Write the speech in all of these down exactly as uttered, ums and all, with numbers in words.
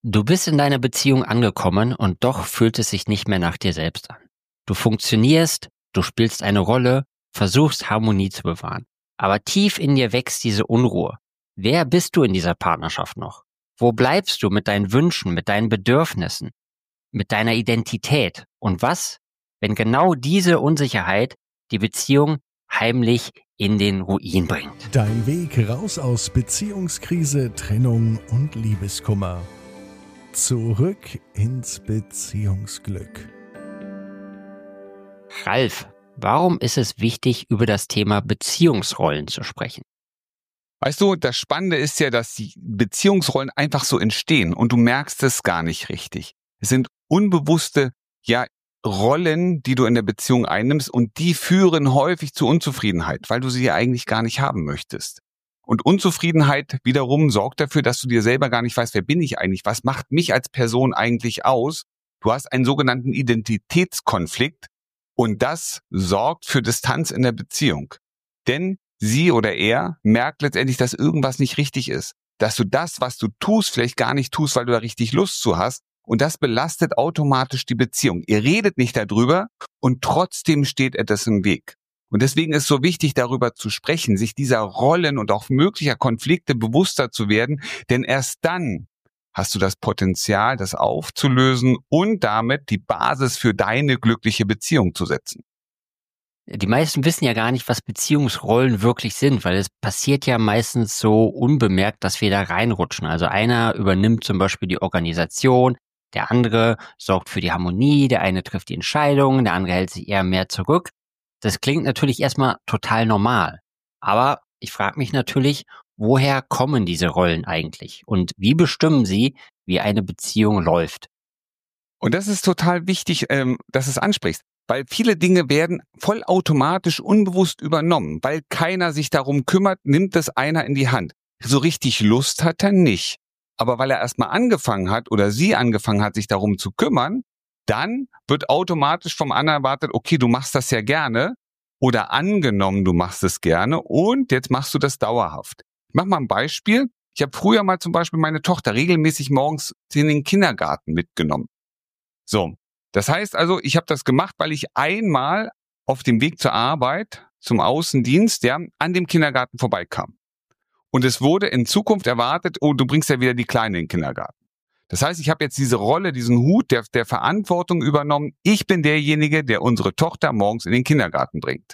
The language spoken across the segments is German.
Du bist in deiner Beziehung angekommen und doch fühlt es sich nicht mehr nach dir selbst an. Du funktionierst, du spielst eine Rolle, versuchst Harmonie zu bewahren. Aber tief in dir wächst diese Unruhe. Wer bist du in dieser Partnerschaft noch? Wo bleibst du mit deinen Wünschen, mit deinen Bedürfnissen, mit deiner Identität? Und was, wenn genau diese Unsicherheit die Beziehung heimlich in den Ruin bringt? Dein Weg raus aus Beziehungskrise, Trennung und Liebeskummer. Zurück ins Beziehungsglück. Ralf, warum ist es wichtig, über das Thema Beziehungsrollen zu sprechen? Weißt du, das Spannende ist ja, dass die Beziehungsrollen einfach so entstehen und du merkst es gar nicht richtig. Es sind unbewusste, ja, Rollen, die du in der Beziehung einnimmst und die führen häufig zu Unzufriedenheit, weil du sie ja eigentlich gar nicht haben möchtest. Und Unzufriedenheit wiederum sorgt dafür, dass du dir selber gar nicht weißt, wer bin ich eigentlich, was macht mich als Person eigentlich aus? Du hast einen sogenannten Identitätskonflikt und das sorgt für Distanz in der Beziehung. Denn sie oder er merkt letztendlich, dass irgendwas nicht richtig ist. Dass du das, was du tust, vielleicht gar nicht tust, weil du da richtig Lust zu hast. Und das belastet automatisch die Beziehung. Ihr redet nicht darüber und trotzdem steht etwas im Weg. Und deswegen ist es so wichtig, darüber zu sprechen, sich dieser Rollen und auch möglicher Konflikte bewusster zu werden. Denn erst dann hast du das Potenzial, das aufzulösen und damit die Basis für deine glückliche Beziehung zu setzen. Die meisten wissen ja gar nicht, was Beziehungsrollen wirklich sind, weil es passiert ja meistens so unbemerkt, dass wir da reinrutschen. Also einer übernimmt zum Beispiel die Organisation, der andere sorgt für die Harmonie, der eine trifft die Entscheidungen, der andere hält sich eher mehr zurück. Das klingt natürlich erstmal total normal. Aber ich frage mich natürlich, woher kommen diese Rollen eigentlich? Und wie bestimmen sie, wie eine Beziehung läuft? Und das ist total wichtig, ähm, dass du es ansprichst. Weil viele Dinge werden vollautomatisch unbewusst übernommen. Weil keiner sich darum kümmert, nimmt es einer in die Hand. So richtig Lust hat er nicht. Aber weil er erstmal angefangen hat oder sie angefangen hat, sich darum zu kümmern, dann wird automatisch vom anderen erwartet, okay, du machst das ja gerne oder angenommen, du machst es gerne und jetzt machst du das dauerhaft. Ich mach mal ein Beispiel. Ich habe früher mal zum Beispiel meine Tochter regelmäßig morgens in den Kindergarten mitgenommen. So, das heißt also, ich habe das gemacht, weil ich einmal auf dem Weg zur Arbeit, zum Außendienst, ja, an dem Kindergarten vorbeikam. Und es wurde in Zukunft erwartet, oh, du bringst ja wieder die Kleine in den Kindergarten. Das heißt, ich habe jetzt diese Rolle, diesen Hut der, der Verantwortung übernommen. Ich bin derjenige, der unsere Tochter morgens in den Kindergarten bringt.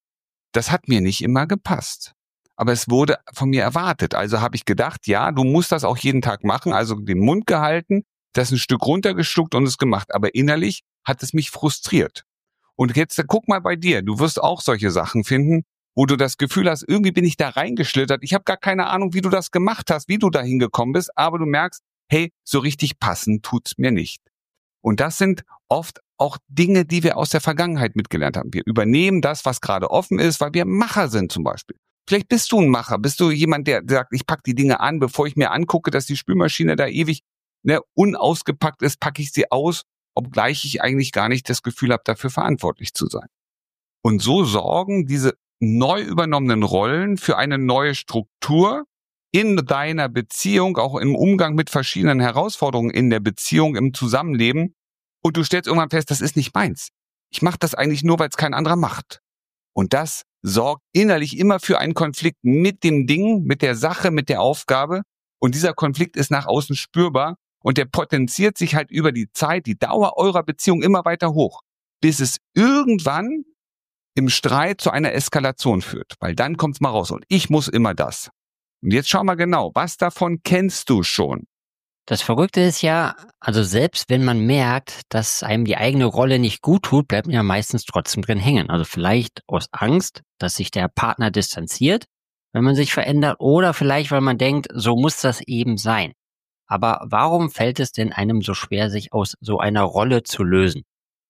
Das hat mir nicht immer gepasst. Aber es wurde von mir erwartet. Also habe ich gedacht, ja, du musst das auch jeden Tag machen. Also den Mund gehalten, das ein Stück runtergeschluckt und es gemacht. Aber innerlich hat es mich frustriert. Und jetzt guck mal bei dir. Du wirst auch solche Sachen finden, wo du das Gefühl hast, irgendwie bin ich da reingeschlittert. Ich habe gar keine Ahnung, wie du das gemacht hast, wie du da hingekommen bist. Aber du merkst, hey, so richtig passen tut's mir nicht. Und das sind oft auch Dinge, die wir aus der Vergangenheit mitgelernt haben. Wir übernehmen das, was gerade offen ist, weil wir Macher sind zum Beispiel. Vielleicht bist du ein Macher, bist du jemand, der sagt, ich pack die Dinge an, bevor ich mir angucke, dass die Spülmaschine da ewig ne, unausgepackt ist, packe ich sie aus, obgleich ich eigentlich gar nicht das Gefühl habe, dafür verantwortlich zu sein. Und so sorgen diese neu übernommenen Rollen für eine neue Struktur in deiner Beziehung, auch im Umgang mit verschiedenen Herausforderungen in der Beziehung, im Zusammenleben. Und du stellst irgendwann fest, das ist nicht meins. Ich mache das eigentlich nur, weil es kein anderer macht. Und das sorgt innerlich immer für einen Konflikt mit dem Ding, mit der Sache, mit der Aufgabe. Und dieser Konflikt ist nach außen spürbar und der potenziert sich halt über die Zeit, die Dauer eurer Beziehung immer weiter hoch, bis es irgendwann im Streit zu einer Eskalation führt. Weil dann kommt's mal raus und ich muss immer das. Und jetzt schau mal genau, was davon kennst du schon? Das Verrückte ist ja, also selbst wenn man merkt, dass einem die eigene Rolle nicht gut tut, bleibt man ja meistens trotzdem drin hängen. Also vielleicht aus Angst, dass sich der Partner distanziert, wenn man sich verändert, oder vielleicht, weil man denkt, so muss das eben sein. Aber warum fällt es denn einem so schwer, sich aus so einer Rolle zu lösen?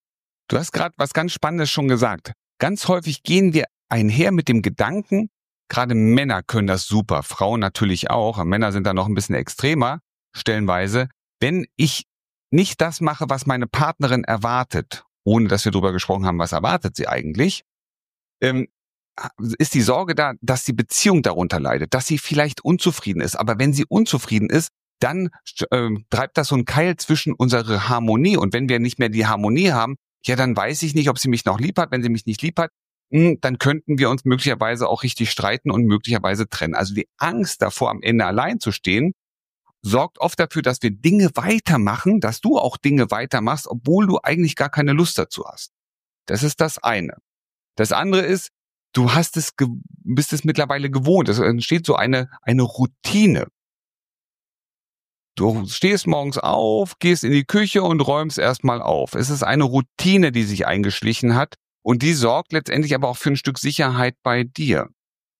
Du hast gerade was ganz Spannendes schon gesagt. Ganz häufig gehen wir einher mit dem Gedanken, gerade Männer können das super, Frauen natürlich auch, Männer sind da noch ein bisschen extremer, stellenweise. Wenn ich nicht das mache, was meine Partnerin erwartet, ohne dass wir darüber gesprochen haben, was erwartet sie eigentlich, ähm, ist die Sorge da, dass die Beziehung darunter leidet, dass sie vielleicht unzufrieden ist. Aber wenn sie unzufrieden ist, dann äh, treibt das so einen Keil zwischen unserer Harmonie. Und wenn wir nicht mehr die Harmonie haben, ja, dann weiß ich nicht, ob sie mich noch lieb hat. Wenn sie mich nicht lieb hat, mh, dann könnten wir uns möglicherweise auch richtig streiten und möglicherweise trennen. Also die Angst davor, am Ende allein zu stehen, sorgt oft dafür, dass wir Dinge weitermachen, dass du auch Dinge weitermachst, obwohl du eigentlich gar keine Lust dazu hast. Das ist das eine. Das andere ist, du hast es, ge- bist es mittlerweile gewohnt. Es entsteht so eine, eine Routine. Du stehst morgens auf, gehst in die Küche und räumst erstmal auf. Es ist eine Routine, die sich eingeschlichen hat und die sorgt letztendlich aber auch für ein Stück Sicherheit bei dir.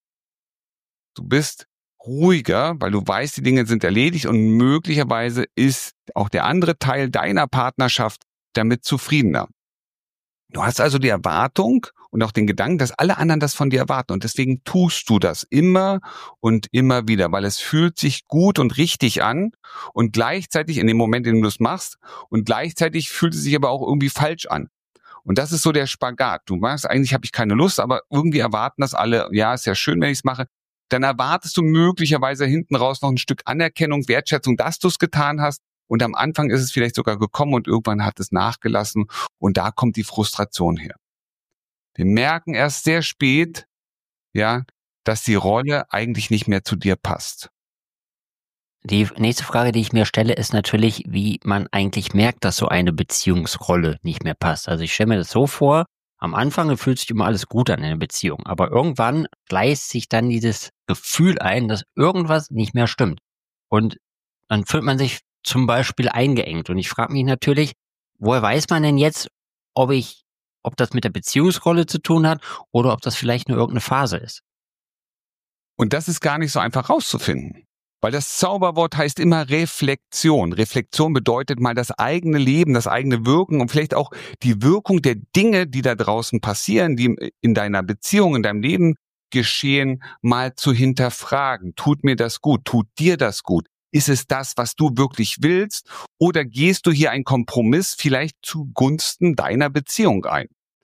Du bist ruhiger, weil du weißt, die Dinge sind erledigt und möglicherweise ist auch der andere Teil deiner Partnerschaft damit zufriedener. Du hast also die Erwartung und auch den Gedanken, dass alle anderen das von dir erwarten und deswegen tust du das immer und immer wieder, weil es fühlt sich gut und richtig an und gleichzeitig in dem Moment, in dem du es machst und gleichzeitig fühlt es sich aber auch irgendwie falsch an. Und das ist so der Spagat. Du machst, eigentlich habe ich keine Lust, aber irgendwie erwarten das alle, ja, ist ja schön, wenn ich es mache. Dann erwartest du möglicherweise hinten raus noch ein Stück Anerkennung, Wertschätzung, dass du es getan hast. Und am Anfang ist es vielleicht sogar gekommen und irgendwann hat es nachgelassen. Und da kommt die Frustration her. Wir merken erst sehr spät, ja, dass die Rolle eigentlich nicht mehr zu dir passt. Die nächste Frage, die ich mir stelle, ist natürlich, wie man eigentlich merkt, dass so eine Beziehungsrolle nicht mehr passt. Also ich stelle mir das so vor, am Anfang fühlt sich immer alles gut an in einer Beziehung, aber irgendwann gleicht sich dann dieses Gefühl ein, dass irgendwas nicht mehr stimmt. Und dann fühlt man sich zum Beispiel eingeengt. Und ich frage mich natürlich, woher weiß man denn jetzt, ob ich, ob das mit der Beziehungsrolle zu tun hat oder ob das vielleicht nur irgendeine Phase ist? Und das ist gar nicht so einfach rauszufinden. Weil das Zauberwort heißt immer Reflexion. Reflexion bedeutet mal das eigene Leben, das eigene Wirken und vielleicht auch die Wirkung der Dinge, die da draußen passieren, die in deiner Beziehung, in deinem Leben geschehen, mal zu hinterfragen. Tut mir das gut? Tut dir das gut? Ist es das, was du wirklich willst? Oder gehst du hier einen Kompromiss vielleicht zugunsten deiner Beziehung ein?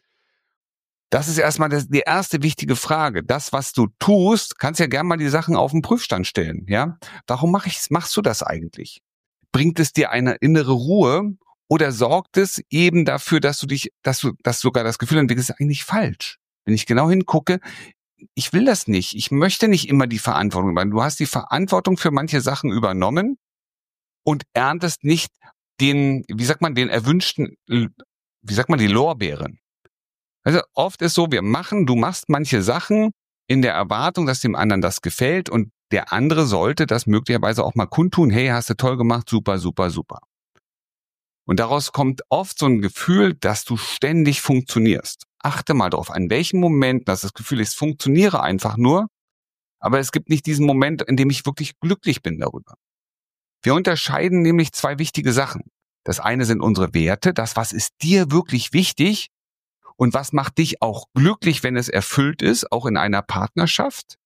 Das ist erstmal das, die erste wichtige Frage. Das, was du tust, kannst ja gerne mal die Sachen auf den Prüfstand stellen, ja? Warum mach ich's, machst du das eigentlich? Bringt es dir eine innere Ruhe oder sorgt es eben dafür, dass du dich, dass du, dass sogar das Gefühl entwickelst, ist eigentlich falsch? Wenn ich genau hingucke, ich will das nicht. Ich möchte nicht immer die Verantwortung übernehmen. Du hast die Verantwortung für manche Sachen übernommen und erntest nicht den, wie sagt man, den erwünschten, wie sagt man, die Lorbeeren. Also oft ist so, wir machen, du machst manche Sachen in der Erwartung, dass dem anderen das gefällt und der andere sollte das möglicherweise auch mal kundtun. Hey, hast du toll gemacht, super, super, super. Und daraus kommt oft so ein Gefühl, dass du ständig funktionierst. Achte mal drauf, an welchen Momenten dass das Gefühl ist, ich funktioniere einfach nur, aber es gibt nicht diesen Moment, in dem ich wirklich glücklich bin darüber. Wir unterscheiden nämlich zwei wichtige Sachen. Das eine sind unsere Werte, das, was ist dir wirklich wichtig, und was macht dich auch glücklich, wenn es erfüllt ist, auch in einer Partnerschaft?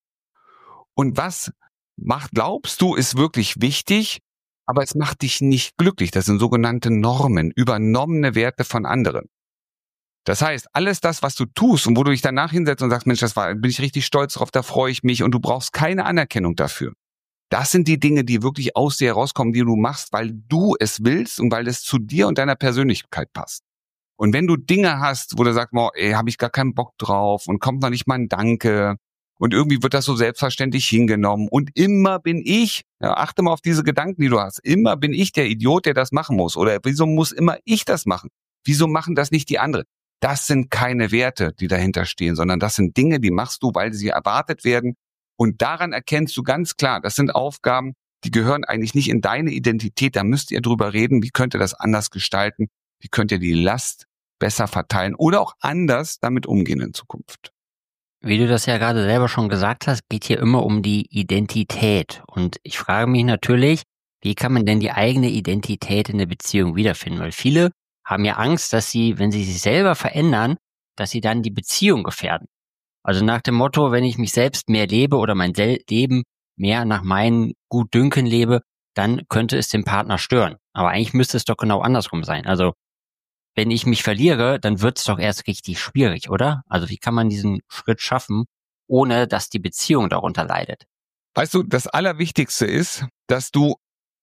Und was macht, glaubst du, ist wirklich wichtig, aber es macht dich nicht glücklich? Das sind sogenannte Normen, übernommene Werte von anderen. Das heißt, alles das, was du tust und wo du dich danach hinsetzt und sagst, Mensch, das war, bin ich richtig stolz drauf, da freue ich mich und du brauchst keine Anerkennung dafür. Das sind die Dinge, die wirklich aus dir herauskommen, die du machst, weil du es willst und weil es zu dir und deiner Persönlichkeit passt. Und wenn du Dinge hast, wo du sagst, boah, ey, habe ich gar keinen Bock drauf und kommt noch nicht mal ein Danke und irgendwie wird das so selbstverständlich hingenommen und immer bin ich, ja, achte mal auf diese Gedanken, die du hast, immer bin ich der Idiot, der das machen muss oder wieso muss immer ich das machen? Wieso machen das nicht die anderen? Das sind keine Werte, die dahinter stehen, sondern das sind Dinge, die machst du, weil sie erwartet werden und daran erkennst du ganz klar, das sind Aufgaben, die gehören eigentlich nicht in deine Identität, da müsst ihr drüber reden, wie könnt ihr das anders gestalten? Wie könnt ihr die Last besser verteilen oder auch anders damit umgehen in Zukunft? Wie du das ja gerade selber schon gesagt hast, geht hier immer um die Identität. Und ich frage mich natürlich, wie kann man denn die eigene Identität in der Beziehung wiederfinden? Weil viele haben ja Angst, dass sie, wenn sie sich selber verändern, dass sie dann die Beziehung gefährden. Also nach dem Motto, wenn ich mich selbst mehr lebe oder mein Sel- Leben mehr nach meinen Gutdünken lebe, dann könnte es den Partner stören. Aber eigentlich müsste es doch genau andersrum sein. Also wenn ich mich verliere, dann wird es doch erst richtig schwierig, oder? Also wie kann man diesen Schritt schaffen, ohne dass die Beziehung darunter leidet? Weißt du, das Allerwichtigste ist, dass du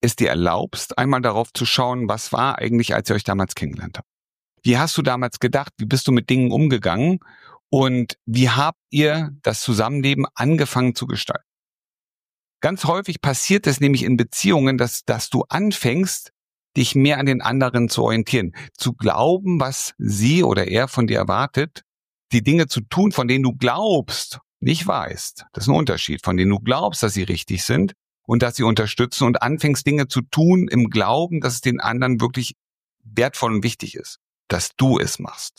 es dir erlaubst, einmal darauf zu schauen, was war eigentlich, als ihr euch damals kennengelernt habt. Wie hast du damals gedacht? Wie bist du mit Dingen umgegangen? Und wie habt ihr das Zusammenleben angefangen zu gestalten? Ganz häufig passiert es nämlich in Beziehungen, dass, dass du anfängst, dich mehr an den anderen zu orientieren, zu glauben, was sie oder er von dir erwartet, die Dinge zu tun, von denen du glaubst, nicht weißt. Das ist ein Unterschied, von denen du glaubst, dass sie richtig sind und dass sie unterstützen und anfängst, Dinge zu tun im Glauben, dass es den anderen wirklich wertvoll und wichtig ist, dass du es machst.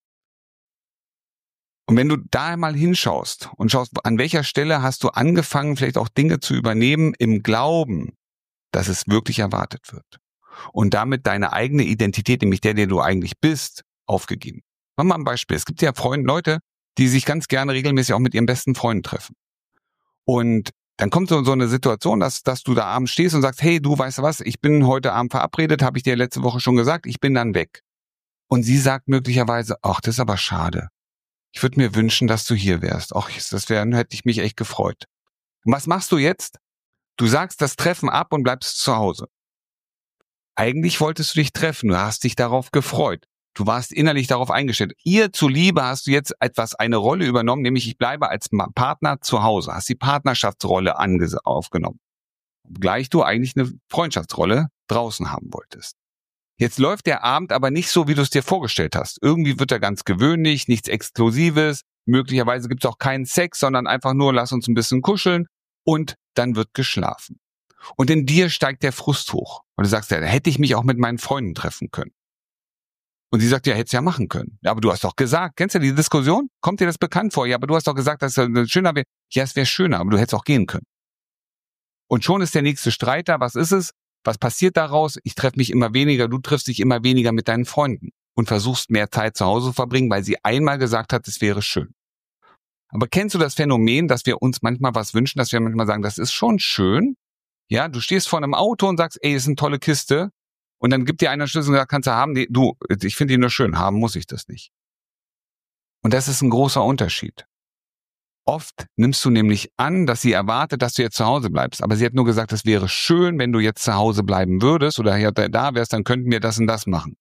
Und wenn du da mal hinschaust und schaust, an welcher Stelle hast du angefangen, vielleicht auch Dinge zu übernehmen im Glauben, dass es wirklich erwartet wird. Und damit deine eigene Identität, nämlich der, der du eigentlich bist, aufgegeben. Machen wir mal ein Beispiel. Es gibt ja Freunde, Leute, die sich ganz gerne regelmäßig auch mit ihren besten Freunden treffen. Und dann kommt so, so eine Situation, dass, dass du da abends stehst und sagst, hey, du weißt du was, ich bin heute Abend verabredet, habe ich dir letzte Woche schon gesagt, ich bin dann weg. Und sie sagt möglicherweise, ach, das ist aber schade. Ich würde mir wünschen, dass du hier wärst. Ach, das wäre, hätte ich mich echt gefreut. Und was machst du jetzt? Du sagst das Treffen ab und bleibst zu Hause. Eigentlich wolltest du dich treffen, du hast dich darauf gefreut. Du warst innerlich darauf eingestellt. Ihr zuliebe hast du jetzt etwas, eine Rolle übernommen, nämlich ich bleibe als Partner zu Hause. Hast die Partnerschaftsrolle ange- aufgenommen. Gleich du eigentlich eine Freundschaftsrolle draußen haben wolltest. Jetzt läuft der Abend aber nicht so, wie du es dir vorgestellt hast. Irgendwie wird er ganz gewöhnlich, nichts Exklusives. Möglicherweise gibt es auch keinen Sex, sondern einfach nur, lass uns ein bisschen kuscheln und dann wird geschlafen. Und in dir steigt der Frust hoch. Und du sagst, ja, da hätte ich mich auch mit meinen Freunden treffen können. Und sie sagt, ja, hättest ja machen können. Ja, aber du hast doch gesagt, kennst du die Diskussion? Kommt dir das bekannt vor? Ja, aber du hast doch gesagt, dass es schöner wäre. Ja, es wäre schöner, aber du hättest auch gehen können. Und schon ist der nächste Streit da. Was ist es? Was passiert daraus? Ich treffe mich immer weniger, du triffst dich immer weniger mit deinen Freunden und versuchst mehr Zeit zu Hause zu verbringen, weil sie einmal gesagt hat, es wäre schön. Aber kennst du das Phänomen, dass wir uns manchmal was wünschen, dass wir manchmal sagen, das ist schon schön? Ja, du stehst vor einem Auto und sagst, ey, ist eine tolle Kiste. Und dann gibt dir einer Schlüssel und sagt, kannst du haben? Nee, du, ich finde die nur schön, haben muss ich das nicht. Und das ist ein großer Unterschied. Oft nimmst du nämlich an, dass sie erwartet, dass du jetzt zu Hause bleibst. Aber sie hat nur gesagt, es wäre schön, wenn du jetzt zu Hause bleiben würdest oder hier da wärst, dann könnten wir das und das machen.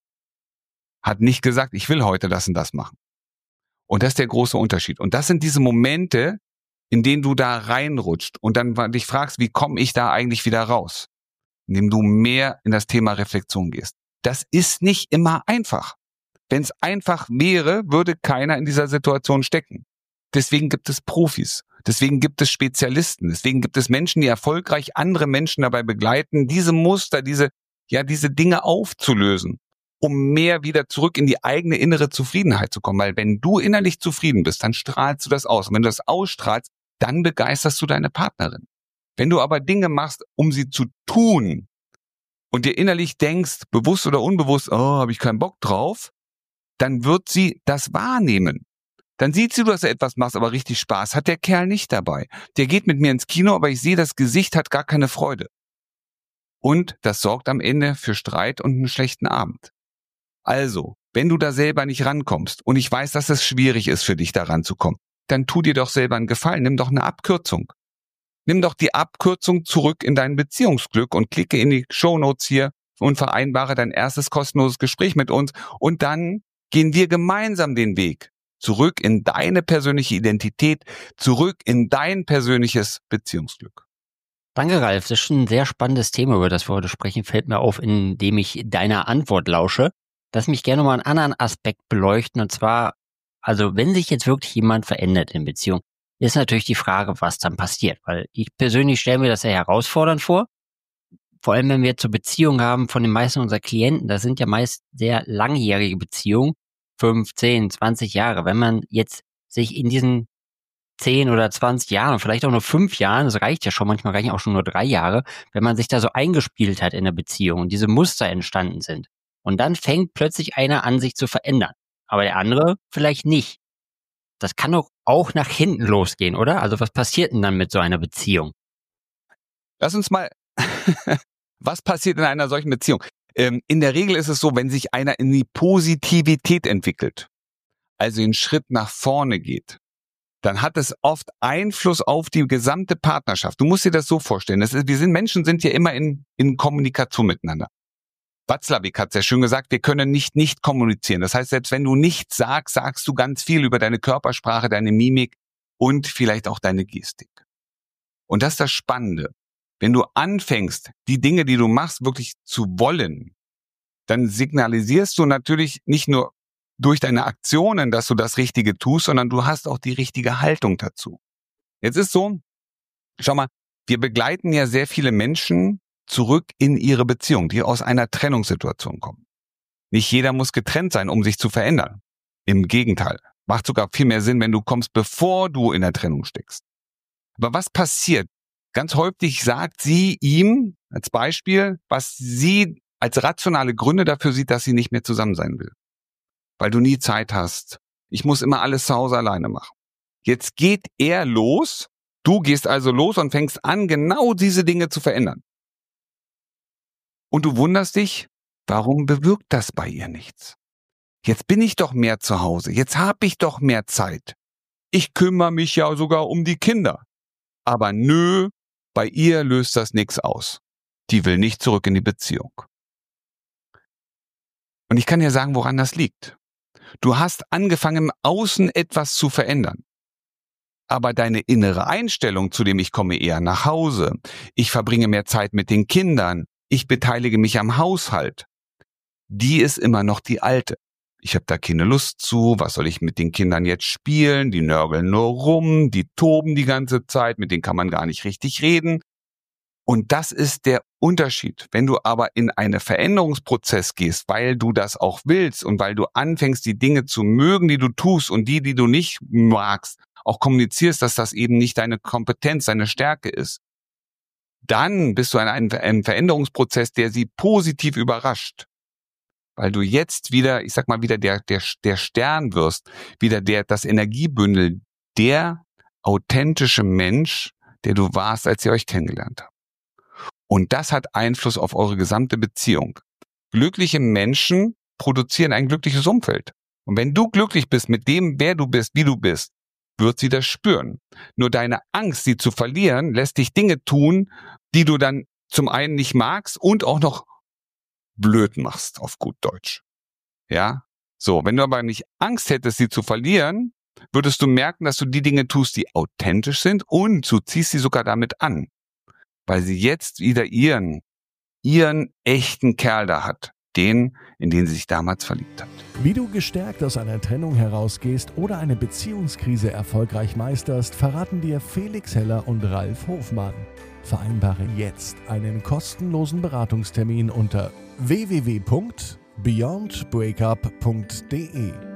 Hat nicht gesagt, ich will heute das und das machen. Und das ist der große Unterschied. Und das sind diese Momente, in denen du da reinrutscht und dann dich fragst, wie komme ich da eigentlich wieder raus? Indem du mehr in das Thema Reflexion gehst. Das ist nicht immer einfach. Wenn es einfach wäre, würde keiner in dieser Situation stecken. Deswegen gibt es Profis, deswegen gibt es Spezialisten, deswegen gibt es Menschen, die erfolgreich andere Menschen dabei begleiten, diese Muster, diese, ja, diese Dinge aufzulösen, um mehr wieder zurück in die eigene innere Zufriedenheit zu kommen. Weil wenn du innerlich zufrieden bist, dann strahlst du das aus. Und wenn du das ausstrahlst, dann begeisterst du deine Partnerin. Wenn du aber Dinge machst, um sie zu tun und dir innerlich denkst, bewusst oder unbewusst, oh, habe ich keinen Bock drauf, dann wird sie das wahrnehmen. Dann sieht sie, dass du etwas machst, aber richtig Spaß hat der Kerl nicht dabei. Der geht mit mir ins Kino, aber ich sehe, das Gesicht hat gar keine Freude. Und das sorgt am Ende für Streit und einen schlechten Abend. Also, wenn du da selber nicht rankommst und ich weiß, dass es schwierig ist für dich, da ranzukommen, dann tu dir doch selber einen Gefallen, nimm doch eine Abkürzung. Nimm doch die Abkürzung zurück in dein Beziehungsglück und klicke in die Shownotes hier und vereinbare dein erstes kostenloses Gespräch mit uns und dann gehen wir gemeinsam den Weg zurück in deine persönliche Identität, zurück in dein persönliches Beziehungsglück. Danke, Ralf. Das ist schon ein sehr spannendes Thema, über das wir heute sprechen. Fällt mir auf, indem ich deiner Antwort lausche. Lass mich gerne mal einen anderen Aspekt beleuchten. Und zwar, also wenn sich jetzt wirklich jemand verändert in Beziehung, ist natürlich die Frage, was dann passiert. Weil ich persönlich stelle mir das sehr herausfordernd vor. Vor allem, wenn wir zur Beziehung haben von den meisten unserer Klienten, das sind ja meist sehr langjährige Beziehungen, fünf, zehn, zwanzig Jahre. Wenn man jetzt sich in diesen zehn oder zwanzig Jahren, vielleicht auch nur fünf Jahren, das reicht ja schon, manchmal reichen auch schon nur drei Jahre, wenn man sich da so eingespielt hat in der Beziehung und diese Muster entstanden sind. Und dann fängt plötzlich einer an, sich zu verändern. Aber der andere vielleicht nicht. Das kann doch auch nach hinten losgehen, oder? Also was passiert denn dann mit so einer Beziehung? Lass uns mal, was passiert in einer solchen Beziehung? Ähm, in der Regel ist es so, wenn sich einer in die Positivität entwickelt, also einen Schritt nach vorne geht, dann hat es oft Einfluss auf die gesamte Partnerschaft. Du musst dir das so vorstellen. Das ist, wir sind Menschen, sind ja immer in, in Kommunikation miteinander. Watzlawick hat sehr schön gesagt, wir können nicht nicht kommunizieren. Das heißt, selbst wenn du nichts sagst, sagst du ganz viel über deine Körpersprache, deine Mimik und vielleicht auch deine Gestik. Und das ist das Spannende. Wenn du anfängst, die Dinge, die du machst, wirklich zu wollen, dann signalisierst du natürlich nicht nur durch deine Aktionen, dass du das Richtige tust, sondern du hast auch die richtige Haltung dazu. Jetzt ist so, schau mal, wir begleiten ja sehr viele Menschen zurück in ihre Beziehung, die aus einer Trennungssituation kommen. Nicht jeder muss getrennt sein, um sich zu verändern. Im Gegenteil, macht sogar viel mehr Sinn, wenn du kommst, bevor du in der Trennung steckst. Aber was passiert? Ganz häufig sagt sie ihm als Beispiel, was sie als rationale Gründe dafür sieht, dass sie nicht mehr zusammen sein will. Weil du nie Zeit hast. Ich muss immer alles zu Hause alleine machen. Jetzt geht er los, du gehst also los und fängst an, genau diese Dinge zu verändern. Und du wunderst dich, warum bewirkt das bei ihr nichts? Jetzt bin ich doch mehr zu Hause, jetzt habe ich doch mehr Zeit. Ich kümmere mich ja sogar um die Kinder. Aber nö, bei ihr löst das nichts aus. Die will nicht zurück in die Beziehung. Und ich kann dir sagen, woran das liegt. Du hast angefangen, im Außen etwas zu verändern. Aber deine innere Einstellung, zu dem ich komme eher nach Hause, ich verbringe mehr Zeit mit den Kindern, ich beteilige mich am Haushalt, die ist immer noch die alte. Ich habe da keine Lust zu, was soll ich mit den Kindern jetzt spielen? Die nörgeln nur rum, die toben die ganze Zeit, mit denen kann man gar nicht richtig reden. Und das ist der Unterschied. Wenn du aber in einen Veränderungsprozess gehst, weil du das auch willst und weil du anfängst, die Dinge zu mögen, die du tust und die, die du nicht magst, auch kommunizierst, dass das eben nicht deine Kompetenz, deine Stärke ist, dann bist du in einem, einem Veränderungsprozess, der sie positiv überrascht. Weil du jetzt wieder, ich sag mal, wieder der, der, der Stern wirst, wieder der, das Energiebündel, der authentische Mensch, der du warst, als ihr euch kennengelernt habt. Und das hat Einfluss auf eure gesamte Beziehung. Glückliche Menschen produzieren ein glückliches Umfeld. Und wenn du glücklich bist mit dem, wer du bist, wie du bist, wird sie das spüren. Nur deine Angst, sie zu verlieren, lässt dich Dinge tun, die du dann zum einen nicht magst und auch noch blöd machst, auf gut Deutsch. Ja? So, wenn du aber nicht Angst hättest, sie zu verlieren, würdest du merken, dass du die Dinge tust, die authentisch sind und du ziehst sie sogar damit an. Weil sie jetzt wieder ihren, ihren echten Kerl da hat. Den, in den sie sich damals verliebt hat. Wie du gestärkt aus einer Trennung herausgehst oder eine Beziehungskrise erfolgreich meisterst, verraten dir Felix Heller und Ralf Hofmann. Vereinbare jetzt einen kostenlosen Beratungstermin unter w w w punkt beyond breakup punkt d e.